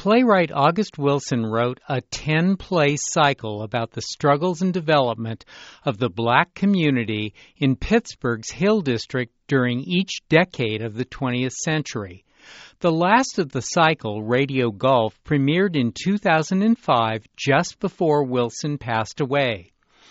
Playwright August Wilson wrote a 10-play cycle about the struggles and development of the black community in Pittsburgh's Hill District during each decade of the 20th century. The last of the cycle, Radio Gulf, premiered in 2005, just before Wilson passed away.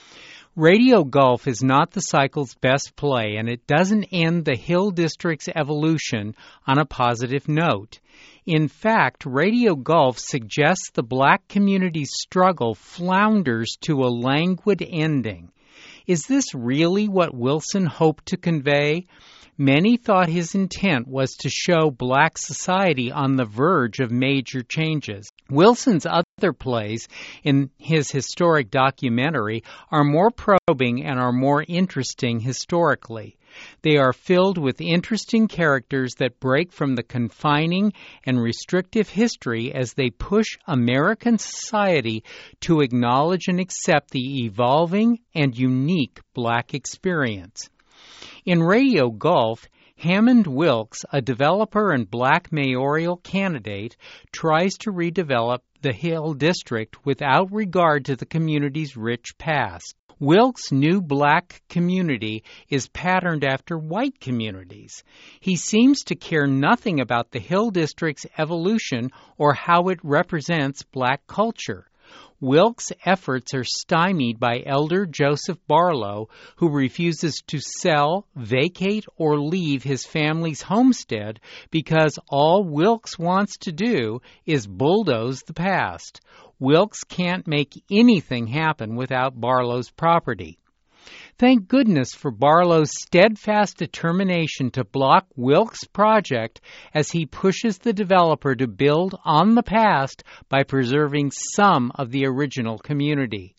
Radio Gulf is not the cycle's best play, and it doesn't end the Hill District's evolution on a positive note. In fact, Radio Gulf suggests the black community's struggle flounders to a languid ending. Is this really what Wilson hoped to convey? Many thought his intent was to show black society on the verge of major changes. Wilson's other plays in his historic documentary are more probing and are more interesting historically. They are filled with interesting characters that break from the confining and restrictive history as they push American society to acknowledge and accept the evolving and unique black experience. In Radio Gulf, Hammond Wilkes, a developer and black mayoral candidate, tries to redevelop the Hill District without regard to the community's rich past. Wilkes' new black community is patterned after white communities. He seems to care nothing about the Hill District's evolution or how it represents black culture. Wilkes' efforts are stymied by Elder Joseph Barlow, who refuses to sell, vacate, or leave his family's homestead because all Wilkes wants to do is bulldoze the past. Wilkes can't make anything happen without Barlow's property. Thank goodness for Barlow's steadfast determination to block Wilkes' project as he pushes the developer to build on the past by preserving some of the original community.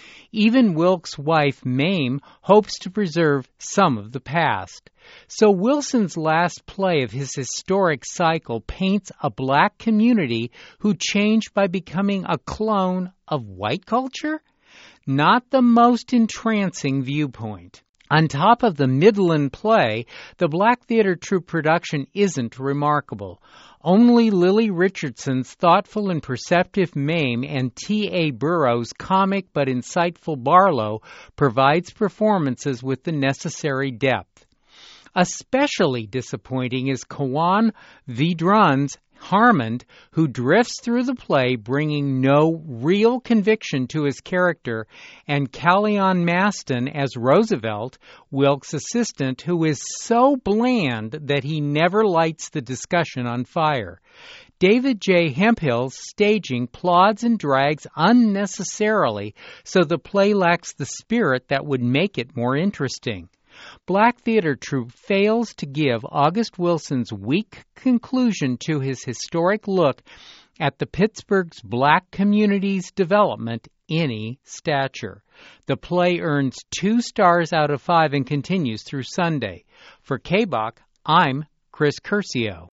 Even Wilkes' wife, Mame, hopes to preserve some of the past. So Wilson's last play of his historic cycle paints a black community who changed by becoming a clone of white culture? Not the most entrancing viewpoint. On top of the Midland play, the Black Theater Troupe production isn't remarkable. Only Lily Richardson's thoughtful and perceptive Mame and T.A. Burrow's comic but insightful Barlow provides performances with the necessary depth. Especially disappointing is Kawan Vedran's Harmond, who drifts through the play, bringing no real conviction to his character, and Callion Maston as Roosevelt, Wilkes' assistant, who is so bland that he never lights the discussion on fire. David J. Hemphill's staging plods and drags unnecessarily, so the play lacks the spirit that would make it more interesting. Black Theater Troupe fails to give August Wilson's weak conclusion to his historic look at the Pittsburgh's black community's development any stature. The play earns 2 stars out of 5 and continues through Sunday. For KBOC, I'm Chris Curcio.